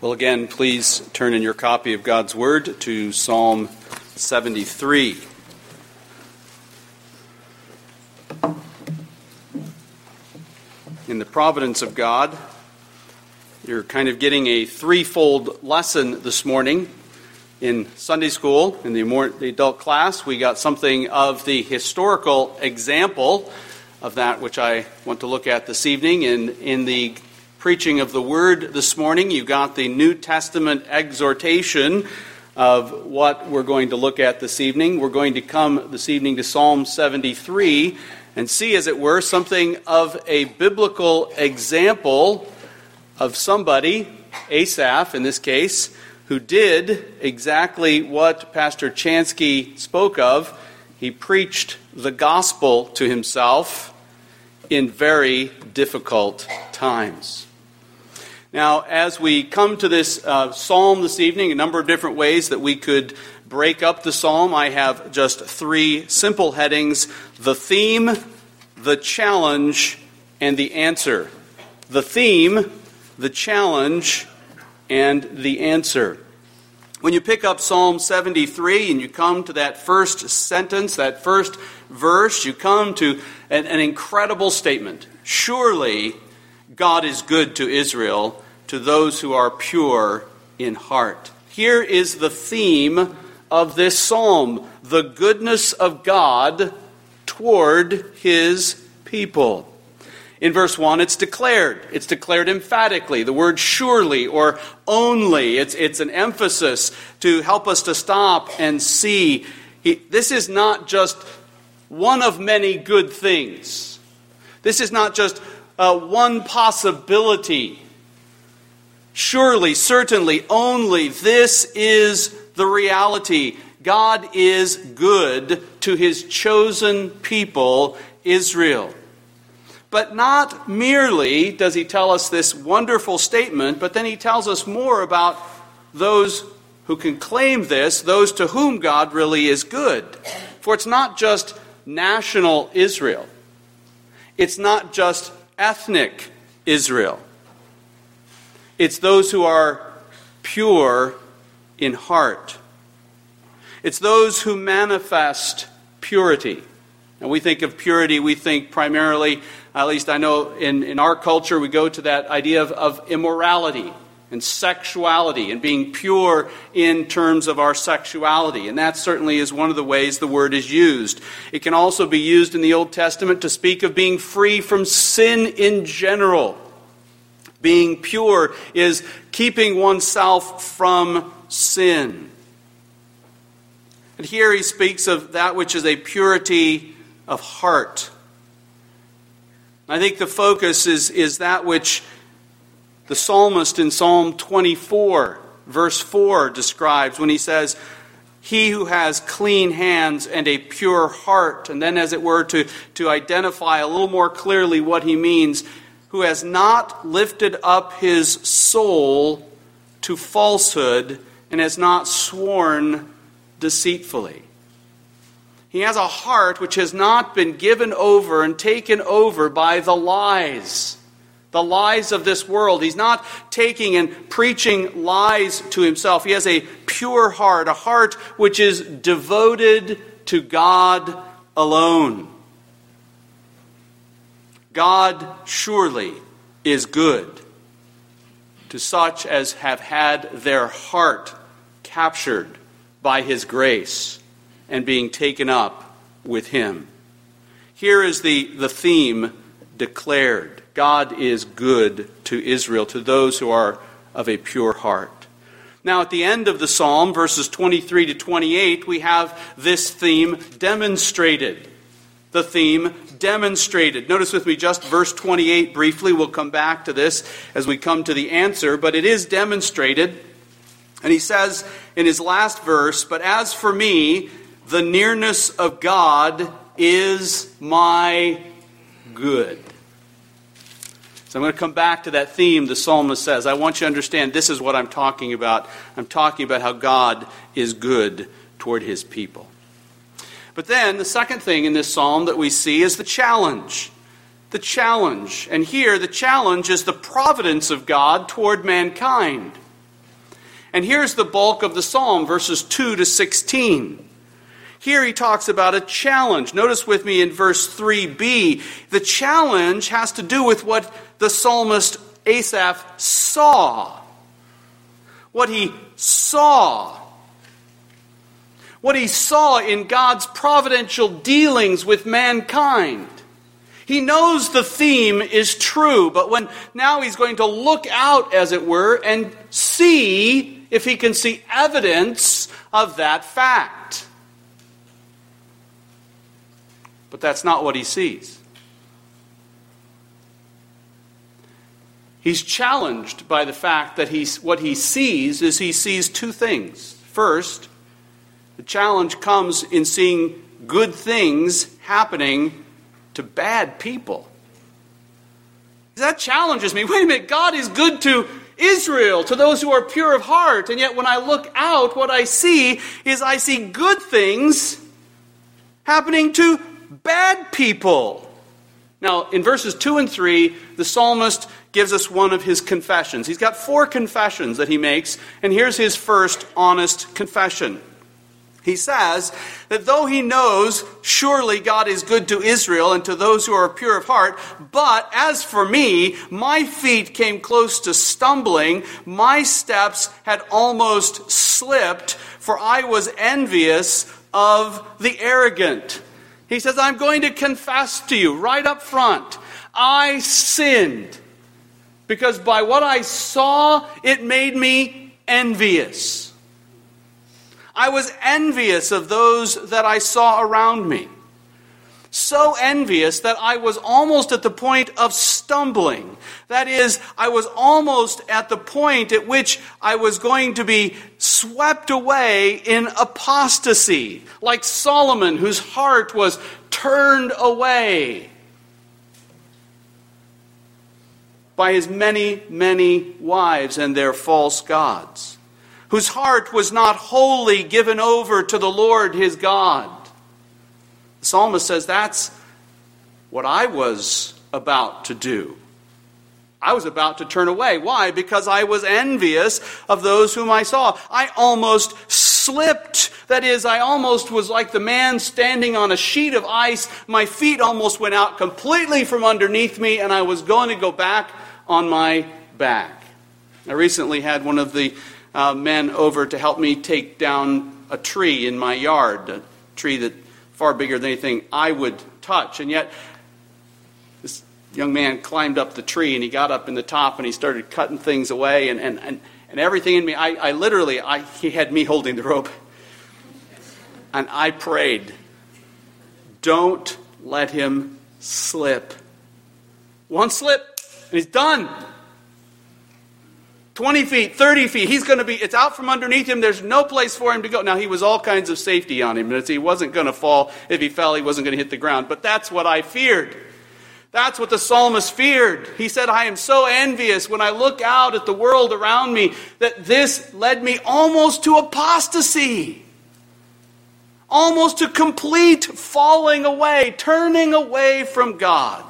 Well, again, please turn in your copy of God's Word to Psalm 73. In the providence of God, you're kind of getting a threefold lesson this morning. In Sunday school, in the adult class, we got something of the historical example of that which I want to look at this evening. In the preaching of the Word this morning, you got the New Testament exhortation of what we're going to look at this evening. We're going to come this evening to Psalm 73 and see, as it were, something of a biblical example of somebody, Asaph in this case, who did exactly what Pastor Chansky spoke of. He preached the gospel to himself in very difficult times. Now, as we come to this psalm this evening, a number of different ways that we could break up the psalm. I have just three simple headings: the theme, the challenge, and the answer. The theme, the challenge, and the answer. When you pick up Psalm 73 and you come to that first sentence, that first verse, you come to an incredible statement. Surely God is good to Israel, to those who are pure in heart. Here is the theme of this psalm: the goodness of God toward His people. In verse 1, it's declared. It's declared emphatically. The word surely or only. It's an emphasis to help us to stop and see. This is not just one of many good things. This is not just one possibility. Surely, certainly, only. This is the reality. God is good to His chosen people, Israel. But not merely does He tell us this wonderful statement, but then He tells us more about those who can claim this, those to whom God really is good. For it's not just national Israel. It's not just ethnic Israel. It's those who are pure in heart. It's those who manifest purity. And we think of purity, we think primarily, at least I know in our culture, we go to that idea of immorality and sexuality and being pure in terms of our sexuality. And that certainly is one of the ways the word is used. It can also be used in the Old Testament to speak of being free from sin in general. Being pure is keeping oneself from sin. And here he speaks of that which is a purity of heart. I think the focus is that which the psalmist in Psalm 24, verse 4 describes when he says, "He who has clean hands and a pure heart," and then as it were to identify a little more clearly what he means, "who has not lifted up his soul to falsehood and has not sworn deceitfully." He has a heart which has not been given over and taken over by the lies of this world. He's not taking and preaching lies to himself. He has a pure heart, a heart which is devoted to God alone. God surely is good to such as have had their heart captured by His grace and being taken up with Him. Here is the theme declared. God is good to Israel, to those who are of a pure heart. Now at the end of the psalm, verses 23 to 28, we have this theme demonstrated. The theme demonstrated. Notice with me just verse 28 briefly. We'll come back to this as we come to the answer, but it is demonstrated. And he says in his last verse, "But as for me, the nearness of God is my good." So I'm going to come back to that theme the psalmist says. I want you to understand this is what I'm talking about. I'm talking about how God is good toward His people. But then the second thing in this psalm that we see is the challenge. The challenge. And here the challenge is the providence of God toward mankind. And here's the bulk of the psalm, verses 2 to 16. Here he talks about a challenge. Notice with me in verse 3b, the challenge has to do with what the psalmist Asaph saw. What he saw. What he saw in God's providential dealings with mankind. He knows the theme is true, but now he's going to look out, as it were, and see if he can see evidence of that fact. But that's not what he sees. He's challenged by the fact that what he sees is he sees two things. First, the challenge comes in seeing good things happening to bad people. That challenges me. Wait a minute, God is good to Israel, to those who are pure of heart, and yet when I look out, what I see is I see good things happening to bad people. Now, in verses 2 and 3, the psalmist gives us one of his confessions. He's got 4 confessions that he makes, and here's his first honest confession. He says that though he knows surely God is good to Israel and to those who are pure of heart, but as for me, my feet came close to stumbling, my steps had almost slipped, for I was envious of the arrogant. He says, I'm going to confess to you right up front, I sinned, because by what I saw, it made me envious. I was envious of those that I saw around me. So envious that I was almost at the point of stumbling. That is, I was almost at the point at which I was going to be swept away in apostasy, like Solomon, whose heart was turned away by his many, many wives and their false gods, whose heart was not wholly given over to the Lord his God. The psalmist says, that's what I was about to do. I was about to turn away. Why? Because I was envious of those whom I saw. I almost slipped. That is, I almost was like the man standing on a sheet of ice. My feet almost went out completely from underneath me, and I was going to go back on my back. I recently had one of the men over to help me take down a tree in my yard, a tree that far bigger than anything I would touch. And yet, this young man climbed up the tree, and he got up in the top, and he started cutting things away, and everything in me, he had me holding the rope. And I prayed, don't let him slip. One slip, and he's done. 20 feet, 30 feet, it's out from underneath him. There's no place for him to go. Now, he was all kinds of safety on him. He wasn't going to fall. If he fell, he wasn't going to hit the ground. But that's what I feared. That's what the psalmist feared. He said, I am so envious when I look out at the world around me that this led me almost to apostasy. Almost to complete falling away, turning away from God.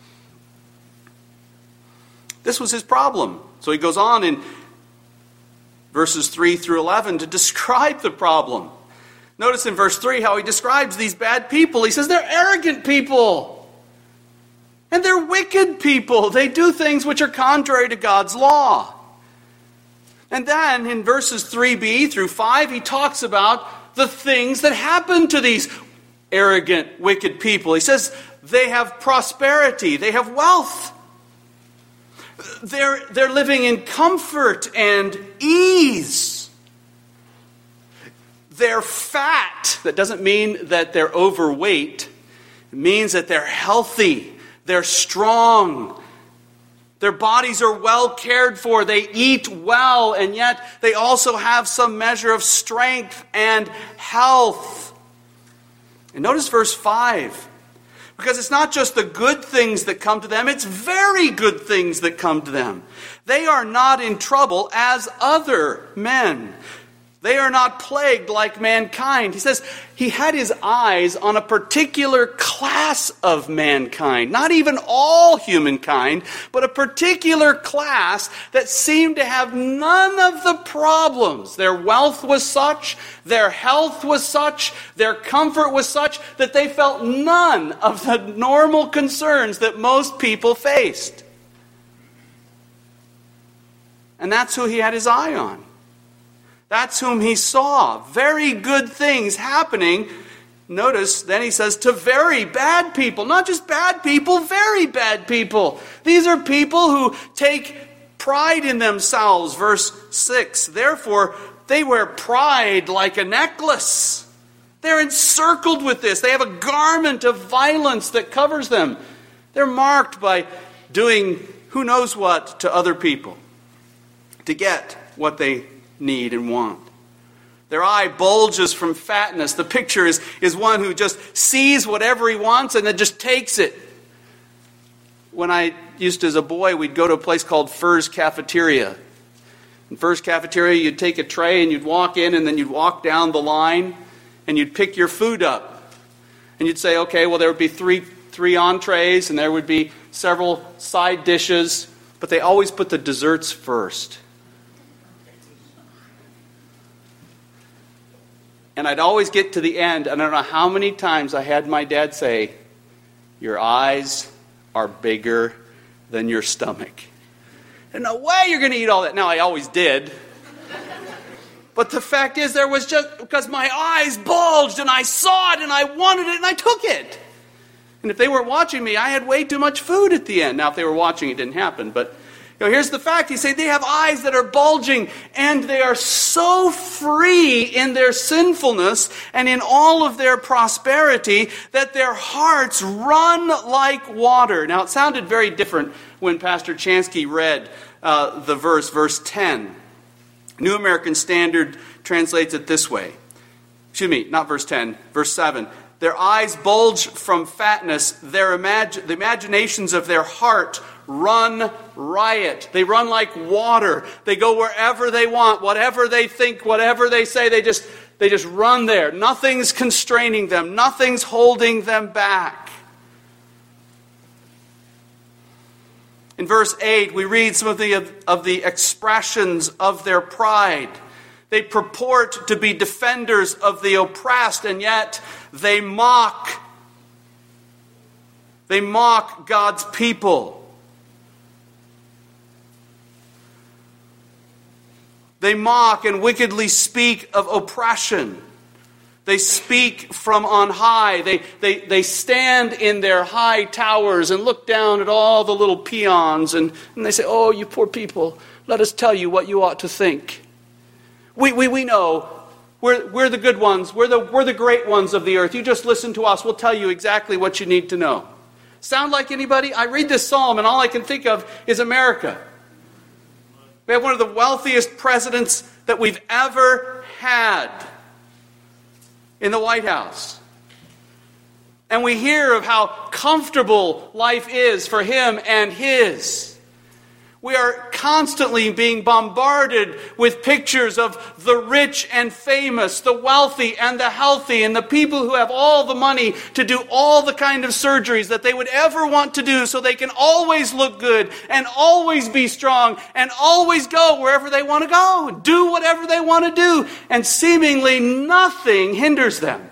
This was his problem. So he goes on in verses 3 through 11 to describe the problem. Notice in verse 3 how he describes these bad people. He says they're arrogant people. And they're wicked people. They do things which are contrary to God's law. And then in verses 3b through 5, he talks about the things that happen to these arrogant, wicked people. He says they have prosperity. They have wealth. They're living in comfort and ease. They're fat. That doesn't mean that they're overweight. It means that they're healthy. They're strong. Their bodies are well cared for. They eat well, and yet they also have some measure of strength and health. And notice verse 5. Because it's not just the good things that come to them, it's very good things that come to them. They are not in trouble as other men. They are not plagued like mankind. He says he had his eyes on a particular class of mankind. Not even all humankind, but a particular class that seemed to have none of the problems. Their wealth was such, their health was such, their comfort was such, that they felt none of the normal concerns that most people faced. And that's who he had his eye on. That's whom he saw. Very good things happening. Notice, then he says, to very bad people. Not just bad people, very bad people. These are people who take pride in themselves. Verse 6. Therefore, they wear pride like a necklace. They're encircled with this. They have a garment of violence that covers them. They're marked by doing who knows what to other people to get what they need and want. Their eye bulges from fatness. The picture is one who just sees whatever he wants and then just takes it. When I used to, as a boy, we'd go to a place called Furr's Cafeteria. In Furr's Cafeteria, you'd take a tray and you'd walk in, and then you'd walk down the line and you'd pick your food up. And you'd say, okay, well, there would be three entrees and there would be several side dishes, but they always put the desserts first. And I'd always get to the end, and I don't know how many times I had my dad say, your eyes are bigger than your stomach. There's no way you're going to eat all that. Now, I always did. But the fact is, there was just, because my eyes bulged, and I saw it, and I wanted it, and I took it. And if they weren't watching me, I had way too much food at the end. Now, if they were watching, it didn't happen, but here's the fact. He said they have eyes that are bulging, and they are so free in their sinfulness and in all of their prosperity that their hearts run like water. Now, it sounded very different when Pastor Chansky read the verse 10. New American Standard translates it this way. Excuse me, not verse 10, verse 7. Their eyes bulge from fatness. The imaginations of their heart run riot. They run like water. They go wherever they want, whatever they think, whatever they say, they just run there. Nothing's constraining them. Nothing's holding them back. In verse 8, we read some of the expressions of their pride. They purport to be defenders of the oppressed, and yet they mock. They mock God's people. They mock and wickedly speak of oppression. They speak from on high. They stand in their high towers and look down at all the little peons, and they say, oh, you poor people, let us tell you what you ought to think. We know. We're the good ones. We're the great ones of the earth. You just listen to us. We'll tell you exactly what you need to know. Sound like anybody? I read this psalm and all I can think of is America. We have one of the wealthiest presidents that we've ever had in the White House. And we hear of how comfortable life is for him and his. We are constantly being bombarded with pictures of the rich and famous, the wealthy and the healthy, and the people who have all the money to do all the kind of surgeries that they would ever want to do so they can always look good and always be strong and always go wherever they want to go and do whatever they want to do. And seemingly nothing hinders them.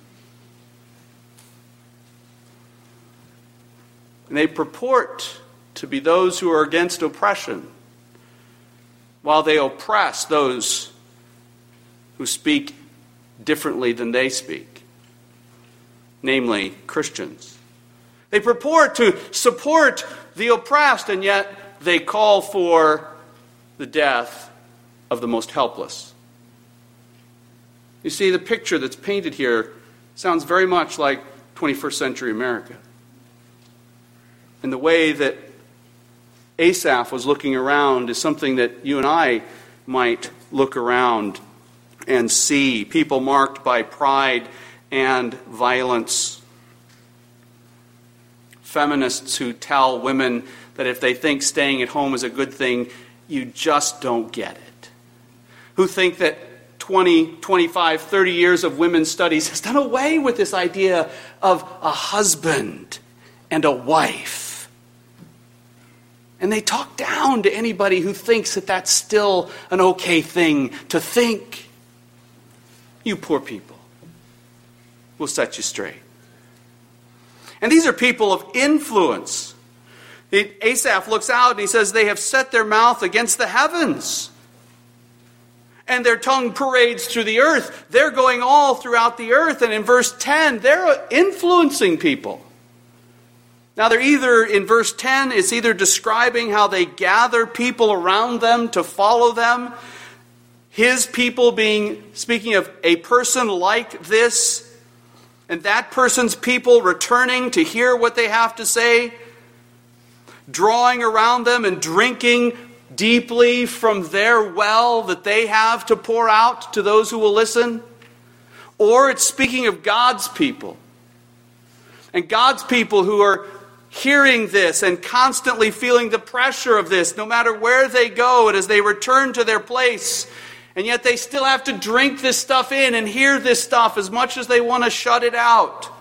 And they purport to be those who are against oppression, while they oppress those who speak differently than they speak, namely Christians. They purport to support the oppressed, and yet they call for the death of the most helpless. You see, the picture that's painted here sounds very much like 21st century America. And the way that Asaph was looking around is something that you and I might look around and see. People marked by pride and violence. Feminists who tell women that if they think staying at home is a good thing, you just don't get it. Who think that 20, 25, 30 years of women's studies has done away with this idea of a husband and a wife. And they talk down to anybody who thinks that that's still an okay thing to think. You poor people. We'll set you straight. And these are people of influence. Asaph looks out and he says, they have set their mouth against the heavens. And their tongue parades through the earth. They're going all throughout the earth. And in verse 10, they're influencing people. Now they're either, in verse 10, it's either describing how they gather people around them to follow them. His people being, speaking of a person like this, and that person's people returning to hear what they have to say, drawing around them and drinking deeply from their well that they have to pour out to those who will listen. Or it's speaking of God's people. And God's people who are hearing this and constantly feeling the pressure of this, no matter where they go and as they return to their place. And yet they still have to drink this stuff in and hear this stuff as much as they want to shut it out.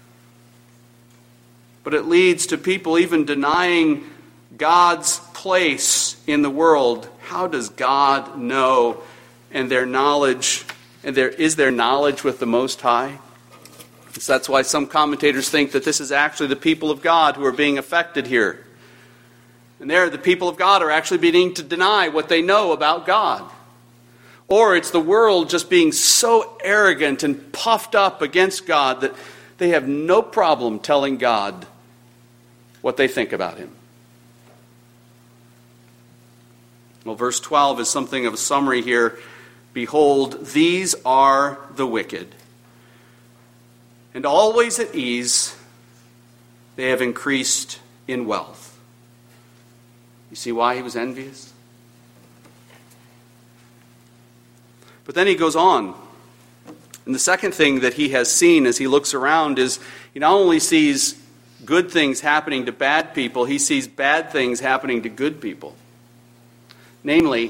But it leads to people even denying God's place in the world. How does God know? And their knowledge, is their knowledge with the Most High? So that's why some commentators think that this is actually the people of God who are being affected here. And there, the people of God are actually beginning to deny what they know about God. Or it's the world just being so arrogant and puffed up against God that they have no problem telling God what they think about Him. Well, verse 12 is something of a summary here. Behold, these are the wicked. And always at ease, they have increased in wealth. You see why he was envious? But then he goes on. And the second thing that he has seen as he looks around is he not only sees good things happening to bad people, he sees bad things happening to good people. Namely,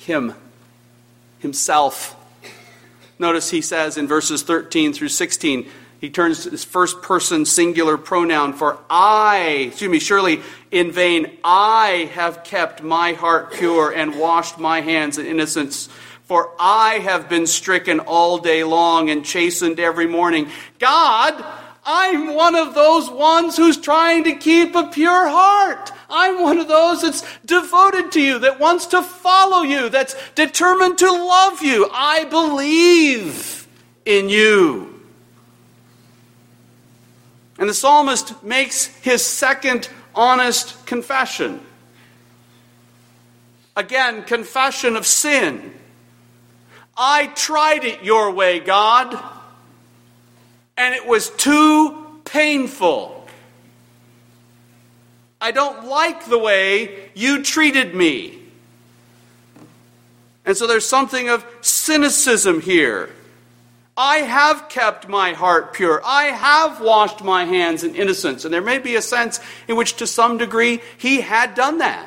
himself. Notice he says in verses 13 through 16, he turns to this first person singular pronoun for surely in vain I have kept my heart pure and washed my hands in innocence. For I have been stricken all day long and chastened every morning. God, I'm one of those ones who's trying to keep a pure heart. I'm one of those that's devoted to you, that wants to follow you, that's determined to love you. I believe in you. And the psalmist makes his second honest confession. Again, confession of sin. I tried it your way, God, and it was too painful. I don't like the way you treated me. And so there's something of cynicism here. I have kept my heart pure. I have washed my hands in innocence. And there may be a sense in which to some degree he had done that.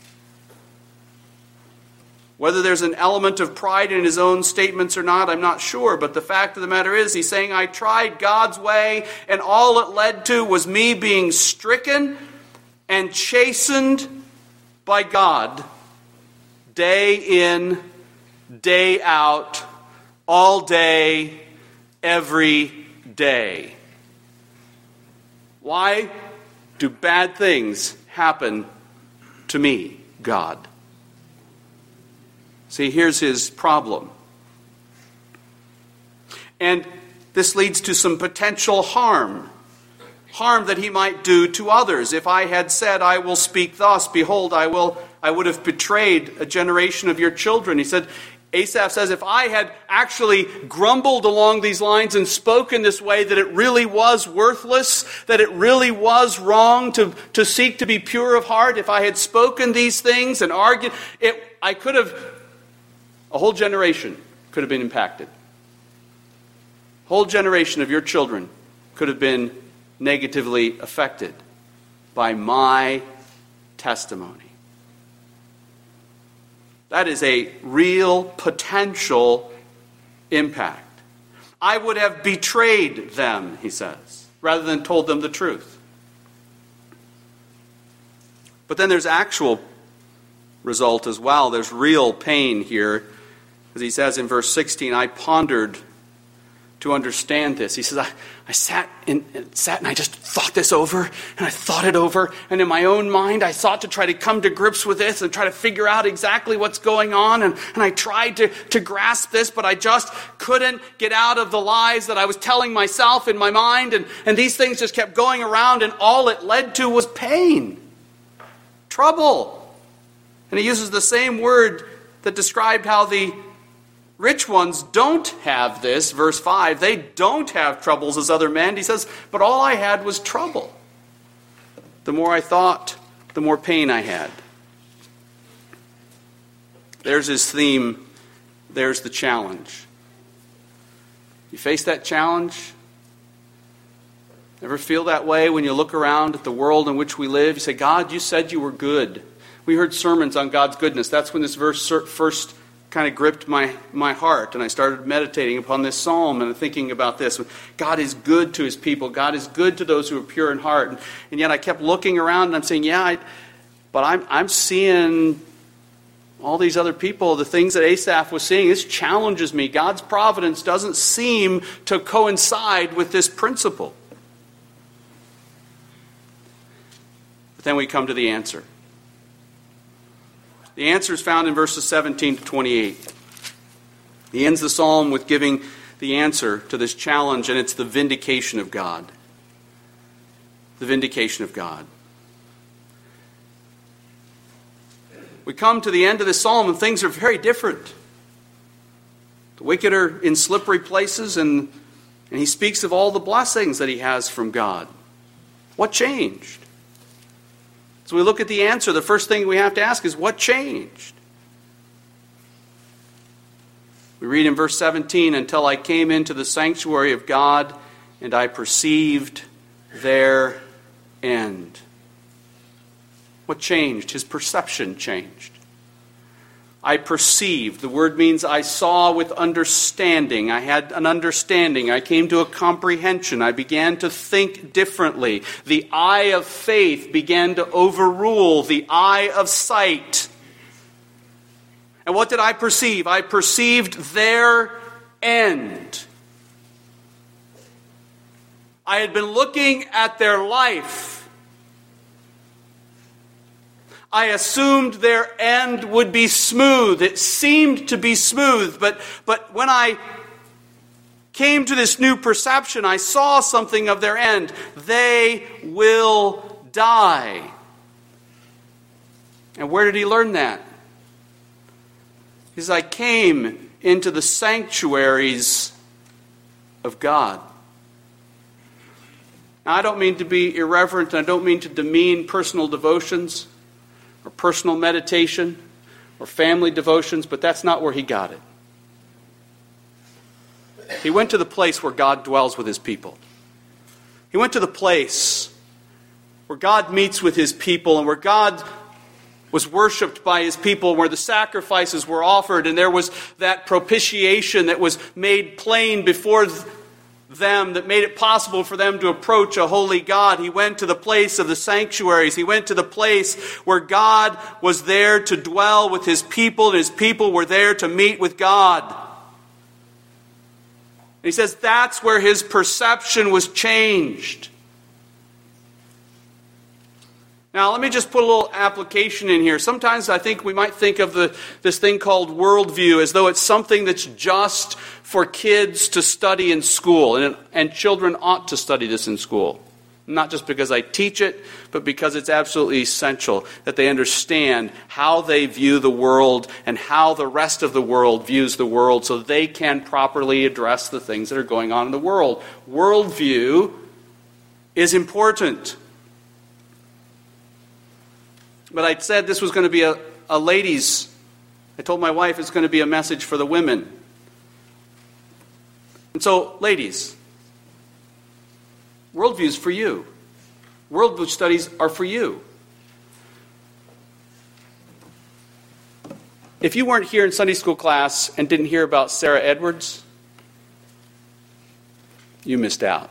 Whether there's an element of pride in his own statements or not, I'm not sure. But the fact of the matter is, he's saying, I tried God's way, and all it led to was me being stricken and chastened by God, day in, day out, all day, every day. Why do bad things happen to me, God? See, here's his problem. And this leads to some potential harm. Harm that he might do to others. If I had said, I will speak thus, behold, I would have betrayed a generation of your children. He said, Asaph says, if I had actually grumbled along these lines and spoken this way, that it really was worthless, that it really was wrong to seek to be pure of heart, if I had spoken these things and argued, a whole generation could have been impacted. A whole generation of your children could have been negatively affected by my testimony. That is a real potential impact. I would have betrayed them, he says, rather than told them the truth. But then there's actual result as well. There's real pain here. As he says in verse 16, I pondered to understand this. He says, I sat and I just thought this over, and I thought it over, and in my own mind I sought to try to come to grips with this and try to figure out exactly what's going on, and I tried to grasp this, but I just couldn't get out of the lies that I was telling myself in my mind, and these things just kept going around, and all it led to was pain, trouble. And he uses the same word that described how the rich ones don't have this, verse 5. They don't have troubles as other men. He says, but all I had was trouble. The more I thought, the more pain I had. There's his theme. There's the challenge. You face that challenge? Ever feel that way when you look around at the world in which we live? You say, God, you said you were good. We heard sermons on God's goodness. That's when this verse first kind of gripped my heart, and I started meditating upon this psalm and thinking about this. God is good to his people. God is good to those who are pure in heart. And yet I kept looking around and I'm saying, but I'm seeing all these other people, the things that Asaph was seeing. This challenges me. God's providence doesn't seem to coincide with this principle. But then we come to the answer. The answer is found in verses 17 to 28. He ends the psalm with giving the answer to this challenge, and it's the vindication of God. The vindication of God. We come to the end of this psalm, and things are very different. The wicked are in slippery places, and he speaks of all the blessings that he has from God. What changed? So we look at the answer. The first thing we have to ask is, what changed? We read in verse 17, until I came into the sanctuary of God, and I perceived their end. What changed? His perception changed. I perceived. The word means I saw with understanding. I had an understanding. I came to a comprehension. I began to think differently. The eye of faith began to overrule the eye of sight. And what did I perceive? I perceived their end. I had been looking at their life. I assumed their end would be smooth. It seemed to be smooth, but when I came to this new perception, I saw something of their end. They will die. And where did he learn that? He says, I came into the sanctuaries of God. Now, I don't mean to be irreverent, and I don't mean to demean personal devotions, or personal meditation, or family devotions, but that's not where he got it. He went to the place where God dwells with his people. He went to the place where God meets with his people, and where God was worshipped by his people, where the sacrifices were offered, and there was that propitiation that was made plain before them, that made it possible for them to approach a holy God. He went to the place of the sanctuaries. He went to the place where God was there to dwell with his people, and his people were there to meet with God. And he says that's where his perception was changed. Now, let me just put a little application in here. Sometimes I think we might think of this thing called worldview as though it's something that's just for kids to study in school. And children ought to study this in school. Not just because I teach it, but because it's absolutely essential that they understand how they view the world and how the rest of the world views the world, so they can properly address the things that are going on in the world. Worldview is important. But I said this was going to be a ladies. I told my wife it's going to be a message for the women. And so, ladies, worldview is for you. Worldview studies are for you. If you weren't here in Sunday school class and didn't hear about Sarah Edwards, you missed out.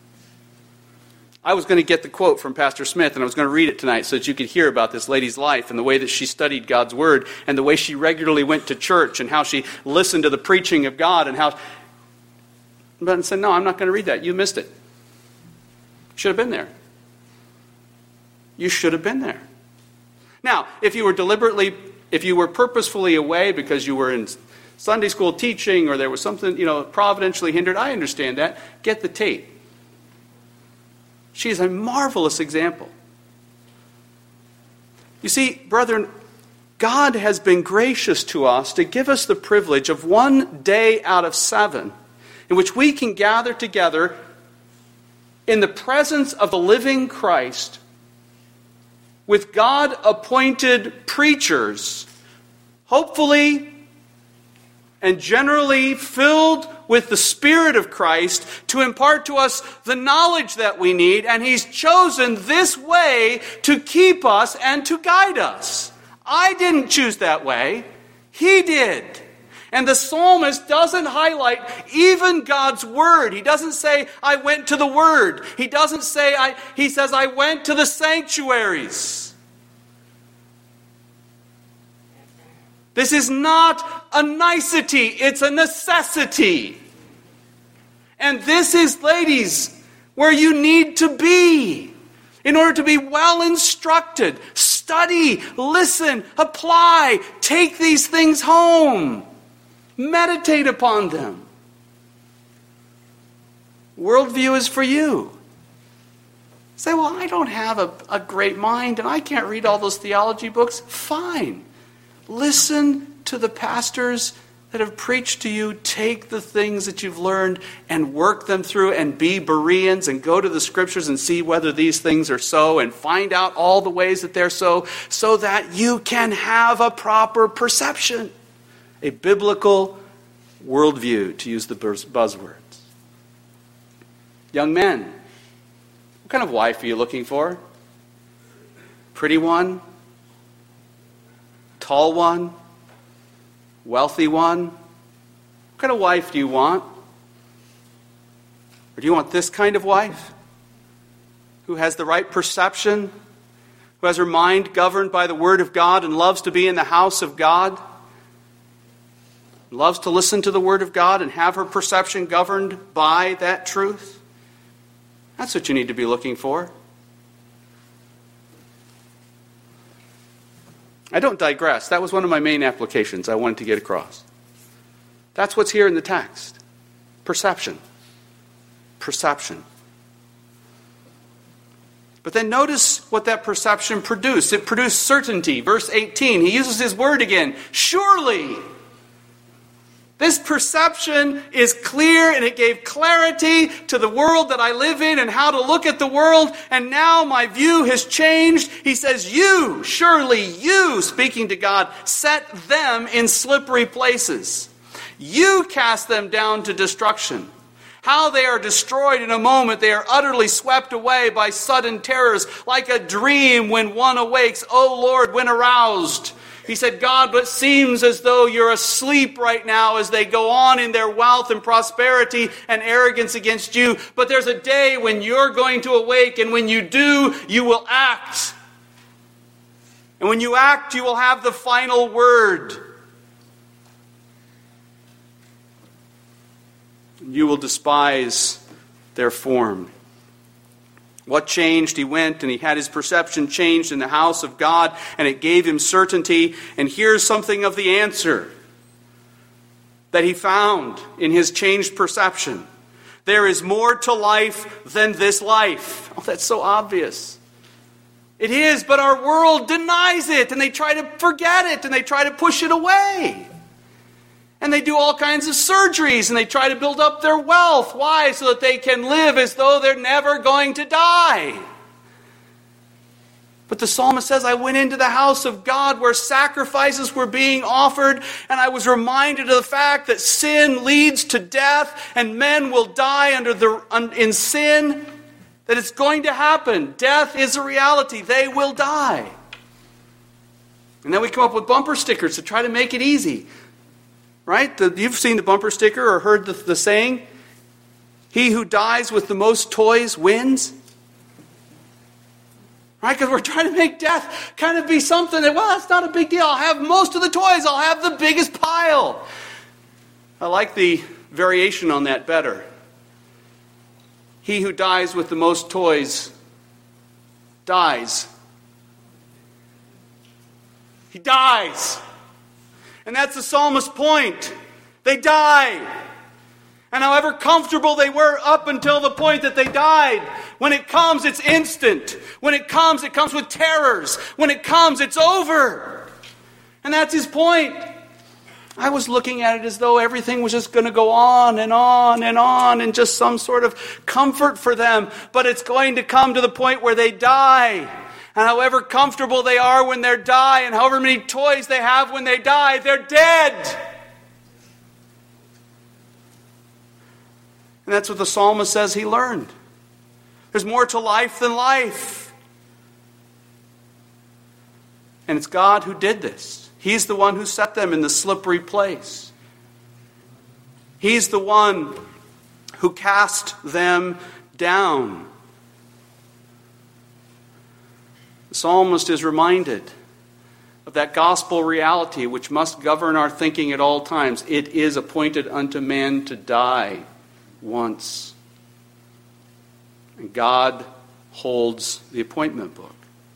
I was going to get the quote from Pastor Smith, and I was going to read it tonight so that you could hear about this lady's life and the way that she studied God's Word and the way she regularly went to church and how she listened to the preaching of God and how... But I said, no, I'm not going to read that. You missed it. Should have been there. You should have been there. Now, if you were purposefully away because you were in Sunday school teaching or there was something, providentially hindered, I understand that. Get the tape. She is a marvelous example. You see, brethren, God has been gracious to us to give us the privilege of one day out of 7 in which we can gather together in the presence of the living Christ with God-appointed preachers, hopefully and generally filled with the Spirit of Christ to impart to us the knowledge that we need, and He's chosen this way to keep us and to guide us. I didn't choose that way. He did. And the psalmist doesn't highlight even God's Word. He doesn't say, I went to the Word. He doesn't say, he says, I went to the sanctuaries. This is not a nicety, it's a necessity. And this is, ladies, where you need to be in order to be well instructed. Study, listen, apply, take these things home. Meditate upon them. Worldview is for you. Say, well, I don't have a great mind and I can't read all those theology books. Fine. Listen to the pastors that have preached to you. Take the things that you've learned and work them through and be Bereans and go to the Scriptures and see whether these things are so and find out all the ways that they're so that you can have a proper perception. A biblical worldview, to use the buzzwords. Young men, what kind of wife are you looking for? Pretty one? Tall one? Wealthy one? What kind of wife do you want? Or do you want this kind of wife? Who has the right perception? Who has her mind governed by the Word of God and loves to be in the house of God? Loves to listen to the Word of God and have her perception governed by that truth? That's what you need to be looking for. I don't digress. That was one of my main applications I wanted to get across. That's what's here in the text. Perception. Perception. But then notice what that perception produced. It produced certainty. Verse 18, he uses his word again. Surely. This perception is clear and it gave clarity to the world that I live in and how to look at the world. And now my view has changed. He says, you, surely you, speaking to God, set them in slippery places. You cast them down to destruction. How they are destroyed in a moment. They are utterly swept away by sudden terrors, like a dream when one awakes. O Lord, when aroused. He said, God, but it seems as though you're asleep right now as they go on in their wealth and prosperity and arrogance against you. But there's a day when you're going to awake, and when you do, you will act. And when you act, you will have the final word. You will despise their form. What changed? He went and he had his perception changed in the house of God, and it gave him certainty. And here's something of the answer that he found in his changed perception. There is more to life than this life. Oh, that's so obvious. It is, but our world denies it, and they try to forget it, and they try to push it away. And they do all kinds of surgeries, and they try to build up their wealth. Why? So that they can live as though they're never going to die. But the psalmist says, I went into the house of God where sacrifices were being offered, and I was reminded of the fact that sin leads to death, and men will die in sin, that it's going to happen. Death is a reality. They will die. And then we come up with bumper stickers to try to make it easy. Right? You've seen the bumper sticker or heard the saying, He who dies with the most toys wins. Right? Because we're trying to make death kind of be something that, well, that's not a big deal. I'll have most of the toys. I'll have the biggest pile. I like the variation on that better. He who dies with the most toys dies. He dies. And that's the psalmist's point. They die. And however comfortable they were up until the point that they died, when it comes, it's instant. When it comes with terrors. When it comes, it's over. And that's his point. I was looking at it as though everything was just going to go on and on and on and just some sort of comfort for them. But it's going to come to the point where they die. And however comfortable they are when they die, and however many toys they have when they die, they're dead. And that's what the psalmist says he learned. There's more to life than life. And it's God who did this. He's the one who set them in the slippery place. He's the one who cast them down. The psalmist is reminded of that gospel reality which must govern our thinking at all times. It is appointed unto man to die once. And God holds the appointment book.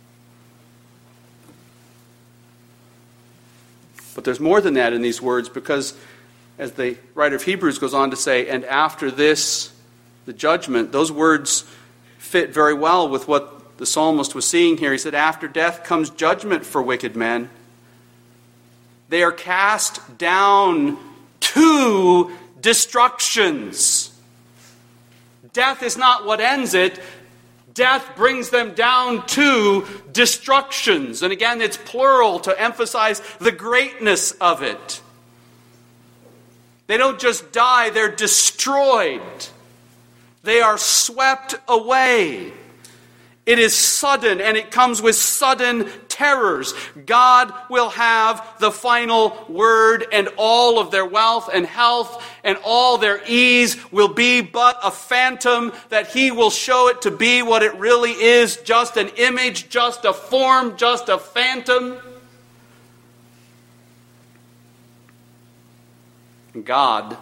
But there's more than that in these words, because as the writer of Hebrews goes on to say, and after this, the judgment, those words fit very well with what the psalmist was seeing here. He said, after death comes judgment for wicked men. They are cast down to destructions. Death is not what ends it. Death brings them down to destructions. And again, it's plural to emphasize the greatness of it. They don't just die, they're destroyed. They are swept away. It is sudden, and it comes with sudden terrors. God will have the final word, and all of their wealth and health and all their ease will be but a phantom, that he will show it to be what it really is, just an image, just a form, just a phantom. And God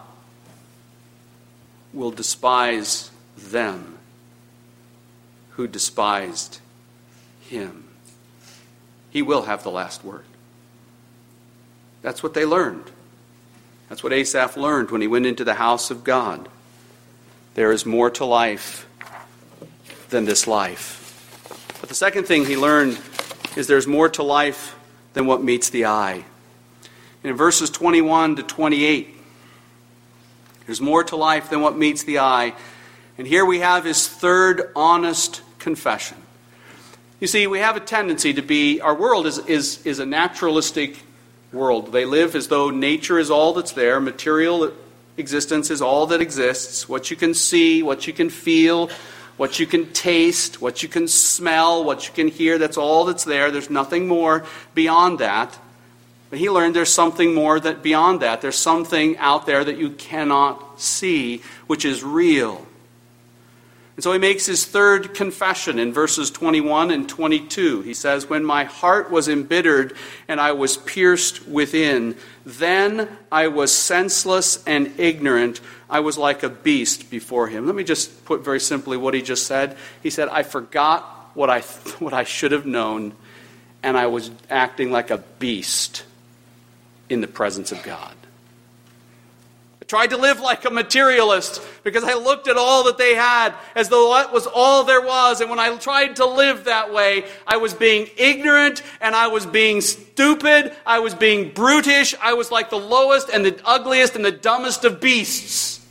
will despise them who despised him. He will have the last word. That's what they learned. That's what Asaph learned when he went into the house of God. There is more to life than this life. But the second thing he learned is there's more to life than what meets the eye. And in verses 21 to 28, there's more to life than what meets the eye. And here we have his third honest confession. You see, we have a tendency to be, our world is a naturalistic world. They live as though nature is all that's there, material existence is all that exists. What you can see, what you can feel, what you can taste, what you can smell, what you can hear, that's all that's there. There's nothing more beyond that. But he learned there's something more that beyond that. There's something out there that you cannot see, which is real. And so he makes his third confession in verses 21 and 22. He says, when my heart was embittered and I was pierced within, then I was senseless and ignorant. I was like a beast before him. Let me just put very simply what he just said. He said, I forgot what I should have known, and I was acting like a beast in the presence of God. I tried to live like a materialist because I looked at all that they had as though that was all there was. And when I tried to live that way, I was being ignorant and I was being stupid. I was being brutish. I was like the lowest and the ugliest and the dumbest of beasts.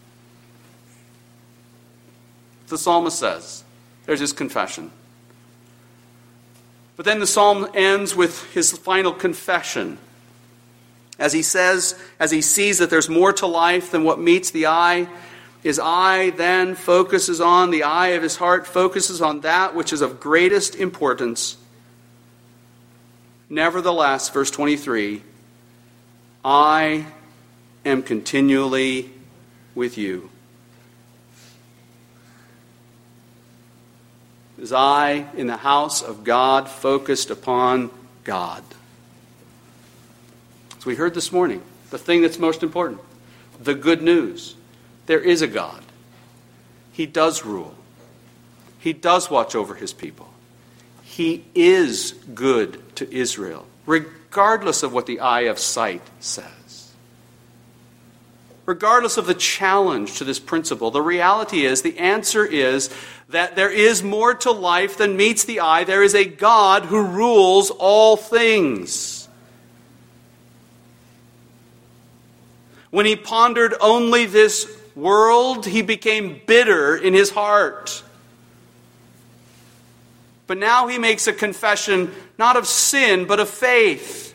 The psalmist says. There's his confession. But then the psalm ends with his final confession. As he says, as he sees that there's more to life than what meets the eye, his eye then focuses on, the eye of his heart focuses on that which is of greatest importance. Nevertheless, verse 23, I am continually with you. His eye in the house of God focused upon God. As we heard this morning, the thing that's most important, the good news. There is a God. He does rule. He does watch over his people. He is good to Israel, regardless of what the eye of sight says. Regardless of the challenge to this principle, the reality is, the answer is that there is more to life than meets the eye. There is a God who rules all things. When he pondered only this world, he became bitter in his heart. But now he makes a confession not of sin, but of faith.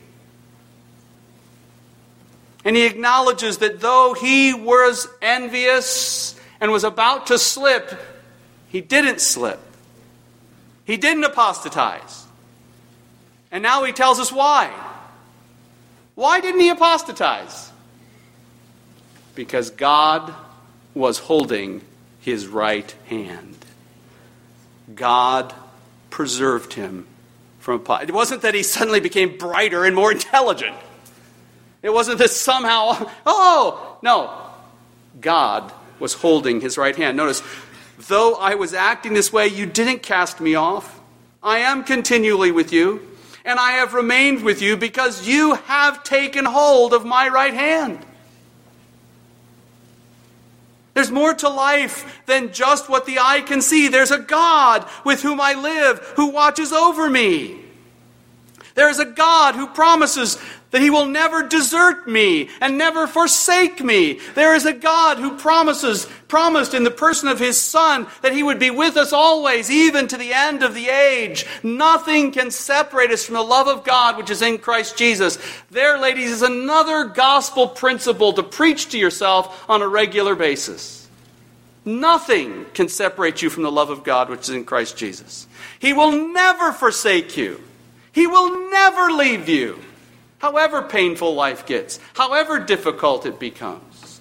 And he acknowledges that though he was envious and was about to slip, he didn't slip. He didn't apostatize. And now he tells us why. Why didn't he apostatize? Because God was holding his right hand. God preserved him from apostasy. It wasn't that he suddenly became brighter and more intelligent. It wasn't that somehow, no. God was holding his right hand. Notice, though I was acting this way, you didn't cast me off. I am continually with you, and I have remained with you because you have taken hold of my right hand. There's more to life than just what the eye can see. There's a God with whom I live, who watches over me. There is a God who promises that he will never desert me and never forsake me. There is a God who promised in the person of his Son that he would be with us always, even to the end of the age. Nothing can separate us from the love of God which is in Christ Jesus. There, ladies, is another gospel principle to preach to yourself on a regular basis. Nothing can separate you from the love of God which is in Christ Jesus. He will never forsake you. He will never leave you. However painful life gets, however difficult it becomes.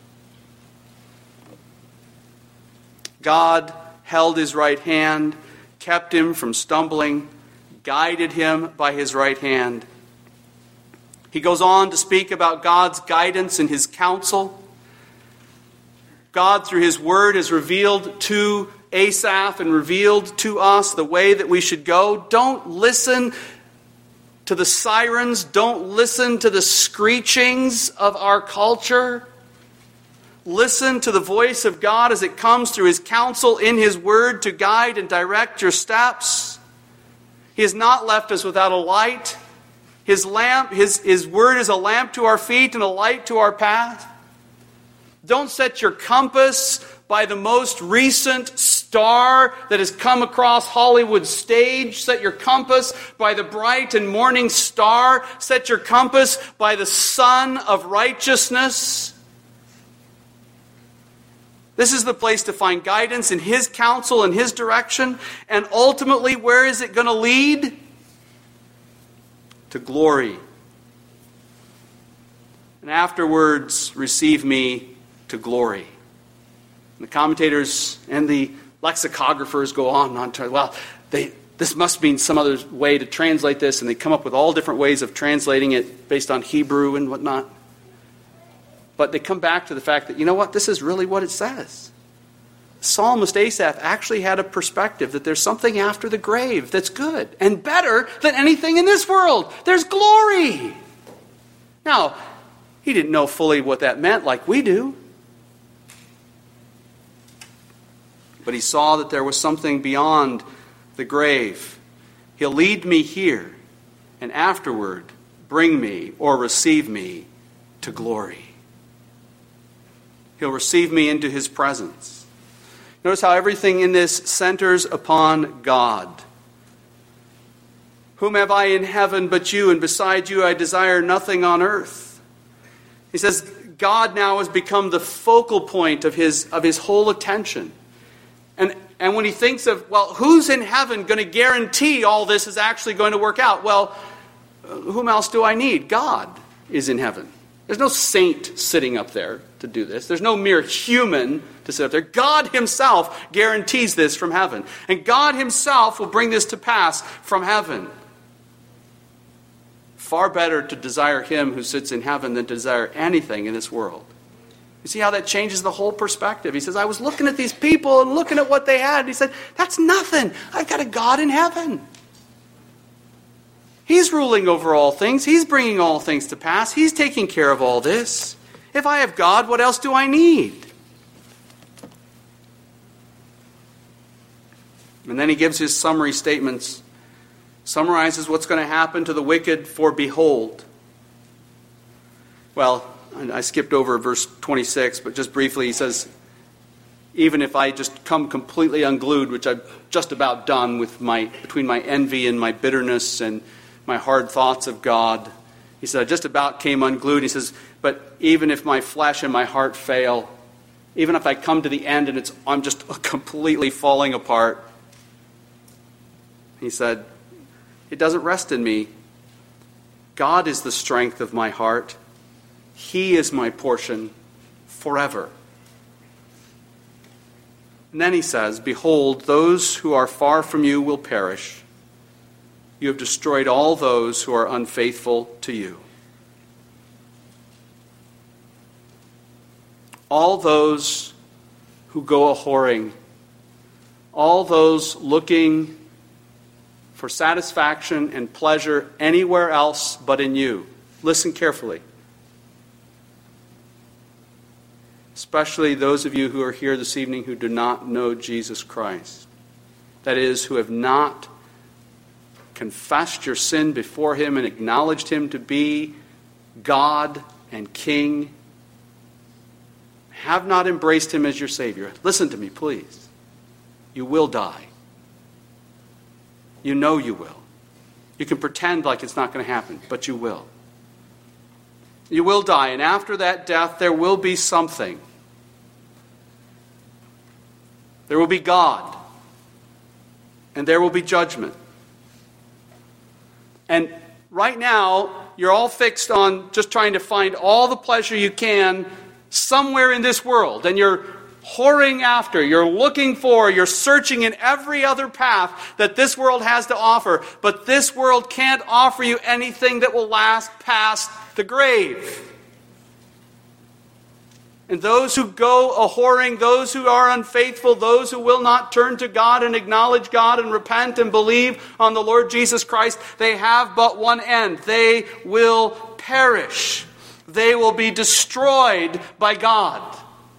God held his right hand, kept him from stumbling, guided him by his right hand. He goes on to speak about God's guidance and his counsel. God, through his word, has revealed to Asaph and revealed to us the way that we should go. Don't listen to the sirens. Don't listen to the screechings of our culture. Listen to the voice of God as it comes through his counsel in his word to guide and direct your steps. He has not left us without a light. His word is a lamp to our feet and a light to our path. Don't set your compass by the most recent star that has come across Hollywood stage. Set your compass by the bright and morning star. Set your compass by the sun of righteousness. This is the place to find guidance in his counsel and his direction. And ultimately, where is it going to lead? To glory. And afterwards, receive me to glory. And the commentators and the lexicographers go on and on to, this must mean some other way to translate this, and they come up with all different ways of translating it based on Hebrew and whatnot. But they come back to the fact that, you know what, this is really what it says. Psalmist Asaph actually had a perspective that there's something after the grave that's good and better than anything in this world. There's glory. Now, he didn't know fully what that meant like we do. But he saw that there was something beyond the grave. He'll lead me here, and afterward bring me or receive me to glory. He'll receive me into his presence. Notice how everything in this centers upon God. Whom have I in heaven but you, and beside you I desire nothing on earth. He says God now has become the focal point of his whole attention. And when he thinks of, who's in heaven going to guarantee all this is actually going to work out? Well, whom else do I need? God is in heaven. There's no saint sitting up there to do this. There's no mere human to sit up there. God himself guarantees this from heaven. And God himself will bring this to pass from heaven. Far better to desire him who sits in heaven than to desire anything in this world. You see how that changes the whole perspective. He says, I was looking at these people and looking at what they had. And he said, that's nothing. I've got a God in heaven. He's ruling over all things. He's bringing all things to pass. He's taking care of all this. If I have God, what else do I need? And then he gives his summary statements, summarizes what's going to happen to the wicked, for behold. Well, I skipped over verse 26, but just briefly he says, even if I just come completely unglued, which I've just about done with between my envy and my bitterness and my hard thoughts of God, he said, I just about came unglued. He says, but even if my flesh and my heart fail, even if I come to the end and I'm just completely falling apart, he said, it doesn't rest in me. God is the strength of my heart. He is my portion forever. And then he says, behold, those who are far from you will perish. You have destroyed all those who are unfaithful to you. All those who go a-whoring, all those looking for satisfaction and pleasure anywhere else but in you. Listen carefully. Especially those of you who are here this evening who do not know Jesus Christ. That is, who have not confessed your sin before him and acknowledged him to be God and King. Have not embraced him as your Savior. Listen to me, please. You will die. You know you will. You can pretend like it's not going to happen, but you will. You will die, and after that death, there will be something. There will be God, and there will be judgment. And right now, you're all fixed on just trying to find all the pleasure you can somewhere in this world, and you're whoring after, you're looking for, you're searching in every other path that this world has to offer. But this world can't offer you anything that will last past the grave. And those who go a-whoring, those who are unfaithful, those who will not turn to God and acknowledge God and repent and believe on the Lord Jesus Christ, they have but one end. They will perish. They will be destroyed by God.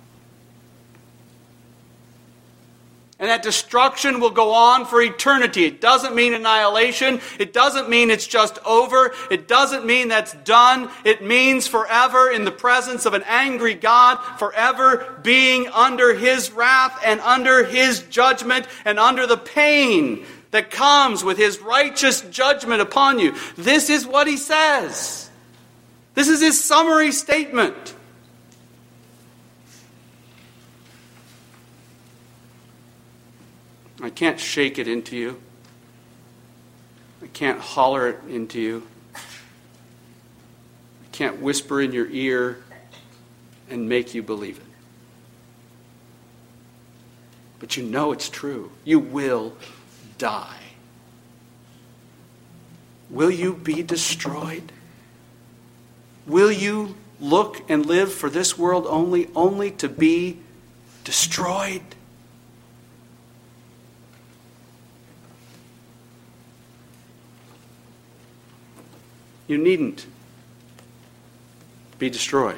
And that destruction will go on for eternity. It doesn't mean annihilation. It doesn't mean it's just over. It doesn't mean that's done. It means forever in the presence of an angry God, forever being under his wrath and under his judgment and under the pain that comes with his righteous judgment upon you. This is what he says. This is his summary statement. I can't shake it into you. I can't holler it into you. I can't whisper in your ear and make you believe it. But you know it's true. You will die. Will you be destroyed? Will you look and live for this world only to be destroyed? You needn't be destroyed.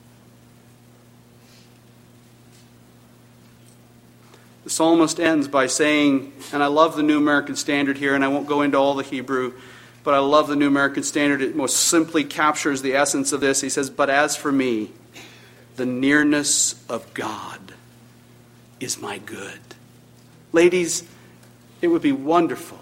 The psalmist ends by saying, and I love the New American Standard here, and I won't go into all the Hebrew, but I love the New American Standard. It most simply captures the essence of this. He says, but as for me, the nearness of God is my good. Ladies, it would be wonderful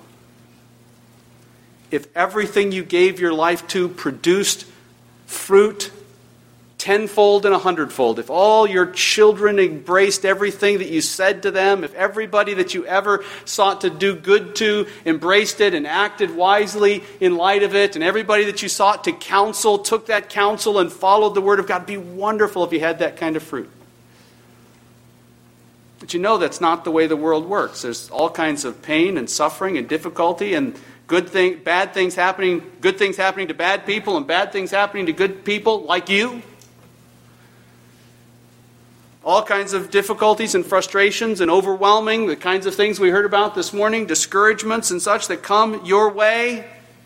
if everything you gave your life to produced fruit tenfold and 100-fold. If all your children embraced everything that you said to them, if everybody that you ever sought to do good to embraced it and acted wisely in light of it, and everybody that you sought to counsel took that counsel and followed the Word of God, it'd be wonderful if you had that kind of fruit. But you know that's not the way the world works. There's all kinds of pain and suffering and difficulty and bad things happening, good things happening to bad people, and bad things happening to good people like you. All kinds of difficulties and frustrations and overwhelming, the kinds of things we heard about this morning, discouragements and such that come your way.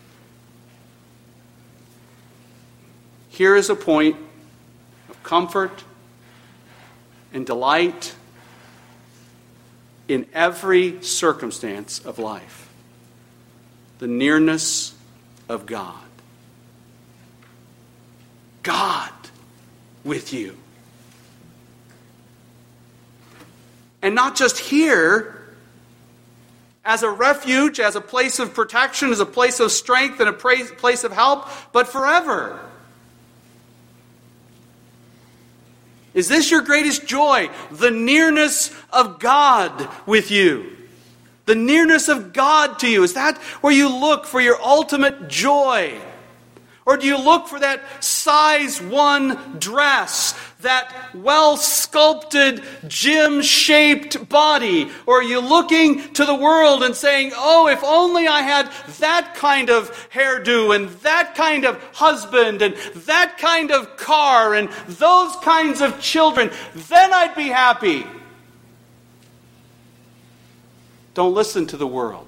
Here is a point of comfort and delight in every circumstance of life. The nearness of God. God with you. And not just here, as a refuge, as a place of protection, as a place of strength and a place of help, but forever. Is this your greatest joy? The nearness of God with you. The nearness of God to you. Is that where you look for your ultimate joy? Or do you look for that size 1 dress, that well-sculpted, gym-shaped body? Or are you looking to the world and saying, oh, if only I had that kind of hairdo and that kind of husband and that kind of car and those kinds of children, then I'd be happy. Don't listen to the world.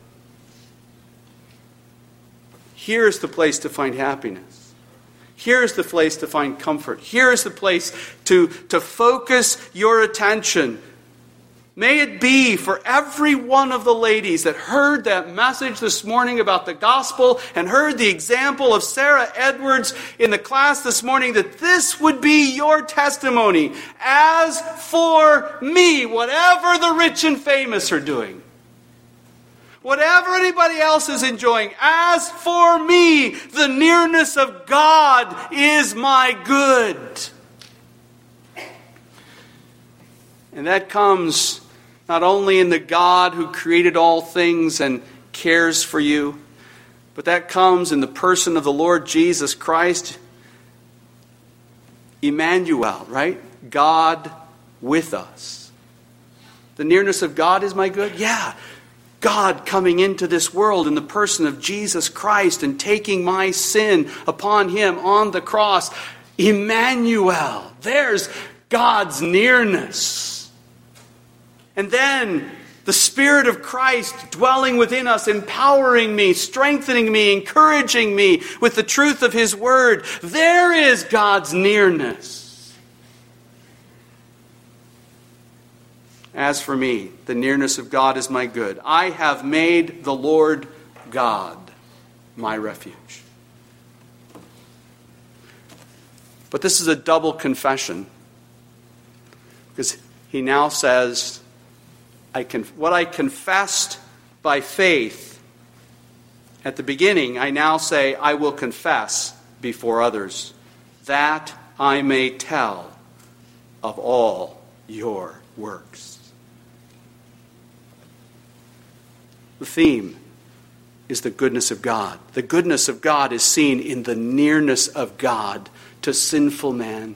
Here's the place to find happiness. Here's the place to find comfort. Here's the place to focus your attention. May it be for every one of the ladies that heard that message this morning about the gospel and heard the example of Sarah Edwards in the class this morning, that this would be your testimony. As for me, whatever the rich and famous are doing, whatever anybody else is enjoying, as for me, the nearness of God is my good. And that comes not only in the God who created all things and cares for you, but that comes in the person of the Lord Jesus Christ. Emmanuel, right? God with us. The nearness of God is my good? Yeah. God coming into this world in the person of Jesus Christ and taking my sin upon Him on the cross. Emmanuel. There's God's nearness. And then the Spirit of Christ dwelling within us, empowering me, strengthening me, encouraging me with the truth of His Word. There is God's nearness. As for me, the nearness of God is my good. I have made the Lord God my refuge. But this is a double confession, because he now says, what I confessed by faith at the beginning, I now say I will confess before others, that I may tell of all your works. The theme is the goodness of God. The goodness of God is seen in the nearness of God to sinful man.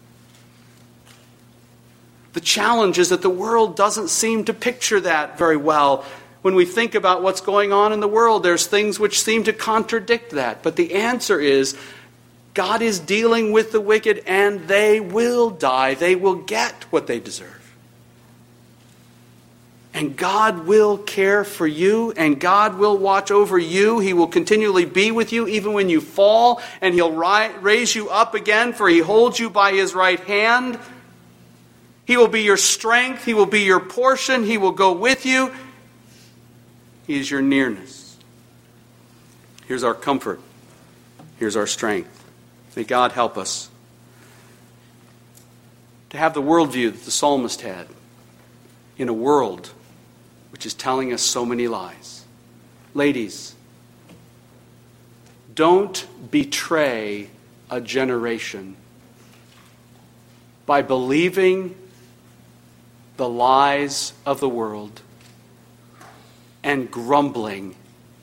The challenge is that the world doesn't seem to picture that very well. When we think about what's going on in the world, there's things which seem to contradict that. But the answer is, God is dealing with the wicked and they will die. They will get what they deserve. And God will care for you, and God will watch over you. He will continually be with you even when you fall, and He'll raise you up again, for He holds you by His right hand. He will be your strength. He will be your portion. He will go with you. He is your nearness. Here's our comfort. Here's our strength. May God help us to have the worldview that the psalmist had in a world which is telling us so many lies. Ladies, don't betray a generation by believing the lies of the world and grumbling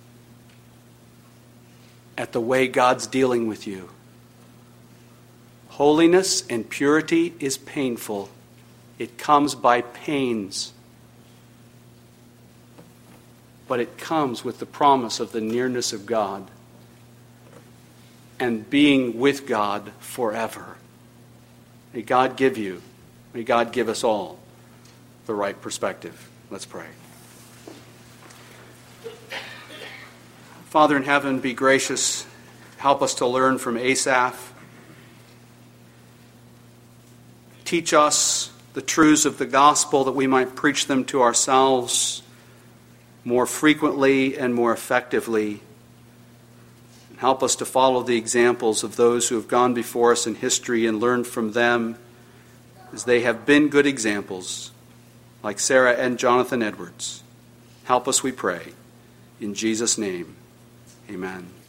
at the way God's dealing with you. Holiness and purity is painful. It comes by pains. But it comes with the promise of the nearness of God and being with God forever. May God give you, may God give us all the right perspective. Let's pray. Father in heaven, be gracious. Help us to learn from Asaph. Teach us the truths of the gospel that we might preach them to ourselves more frequently and more effectively. And help us to follow the examples of those who have gone before us in history and learn from them, as they have been good examples, like Sarah and Jonathan Edwards. Help us, we pray. In Jesus' name, amen.